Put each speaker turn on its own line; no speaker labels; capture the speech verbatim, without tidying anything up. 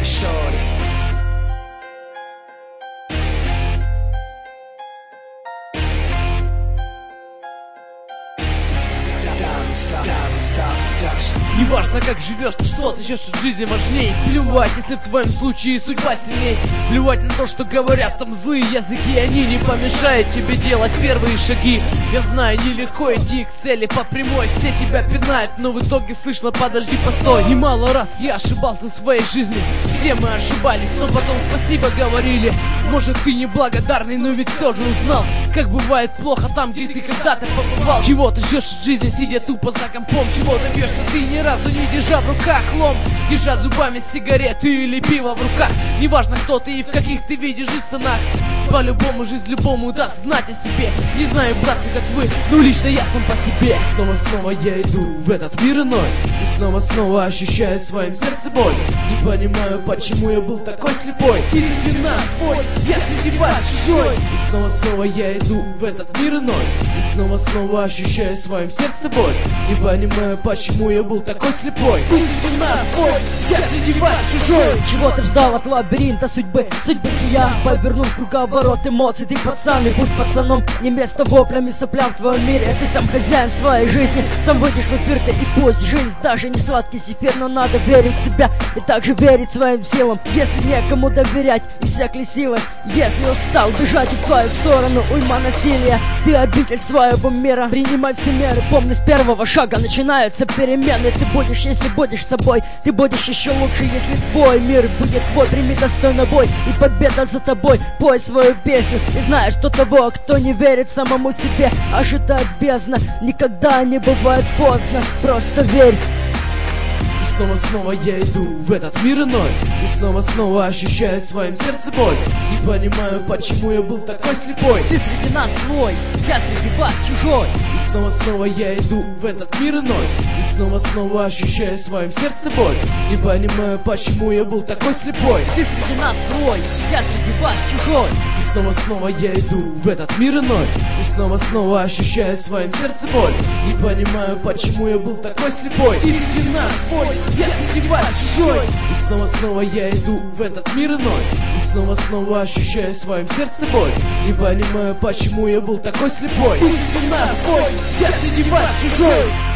shorty.
Неважно, как живешь, ты что-то ищешь от жизни важней. Плевать, если в твоем случае судьба сильней. Плевать на то, что говорят там злые языки. Они не помешают тебе делать первые шаги. Я знаю, нелегко идти к цели по прямой. Все тебя пинают, но в итоге слышно: подожди, постой. Немало раз я ошибался в своей жизни. Все мы ошибались, но потом спасибо говорили. Может, ты не благодарный, но ведь все же узнал, как бывает плохо там, где ты когда-то побывал. Чего ты ждешь от жизни, сидя тупо за компом? Чего добьешься ты, ни разу не держа в руках лом? Держа зубами сигареты или пиво в руках. Неважно, кто ты и в каких ты видишь и станах. По-любому жизнь любому даст знать о себе. Не знаю, братцы, как вы, но лично я сам по себе. Снова-снова я иду в этот мир иной, и снова-снова ощущаю в своем сердце боль. Не понимаю, почему я был такой слепой. Ты среди нас свой, я среди вас чужой. И снова-снова я иду в этот мир иной, и снова-снова ощущаю в своем сердце боль. Не понимаю, почему я был такой слепой. Ты среди нас свой, я среди вас чужой.
Чего ты ждал от лабиринта судьбы, судьбы тебя? Повернув круговорот эмоций, ты пацан, и будь пацаном. Не место воплям и соплям в твоем мире. Ты сам хозяин своей жизни, сам выйдешь в эфир ты. И пусть жизнь даже не сладкий зефир, но надо верить в себя и также верить своим силам. Если некому доверять, иссякли силы. Если устал бежать в твою сторону, уйма насилия, ты обитель своего мира. Принимай все меры, помни, с первого шага начинаются перемены. Ты будешь, если будешь собой, ты будешь еще лучше, если твой мир будет твой. Прими достойно бой, и победа за тобой. Пой свою песню, и знаешь, что того, кто не верит самому себе, ожидает бездна. Никогда не бывает поздно, просто верь.
И снова-снова я иду в этот мир иной, и снова-снова ощущаю в своем сердце боль. Не понимаю, почему я был такой слепой.
Ты среди нас свой, я среди вас чужой.
И снова-снова я иду в этот мир иной, и снова-снова ощущаю в своем сердце боль. Не понимаю, почему я был такой слепой.
Ты среди нас свой, я среди вас чужой.
И снова-снова я иду в этот мир иной, и снова-снова ощущаю в своем сердце боль. Не понимаю, почему я был такой слепой. Ты среди нас свой, я среди вас чужой. И снова-снова я иду в этот мир иной, и снова-снова ощущаю в своем сердце боль. Не понимаю, почему я был такой слепой. Ты среди нас свой, я среди вас чужой.